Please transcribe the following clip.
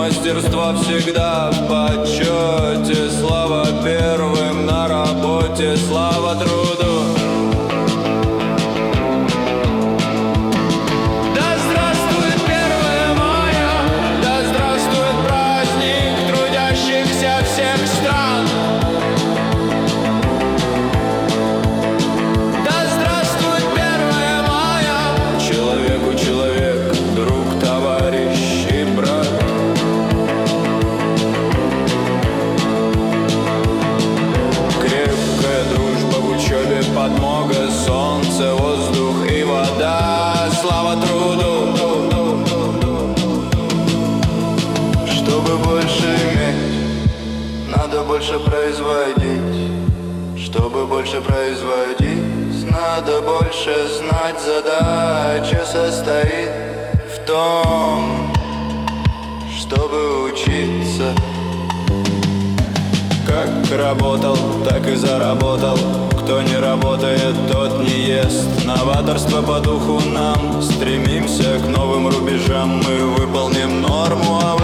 мастерство всегда в почете. Слава первым на работе, слава труду. Да здравствует 1 мая, да здравствует праздник трудящихся всех стран. Да здравствует 1 мая, человеку человек, друг, товарищ и брат. Крепкая дружба в учебе, подмога, солнце, воздух и вода. Слава труду. Чтобы больше иметь, надо больше производить. Чтобы больше производить, надо больше знать. Задача состоит в том, чтобы учиться. Как работал, так и заработал. Кто не работает, тот не ест. Новаторство по духу нам. Стремимся к новым рубежам. Мы выполним норму, а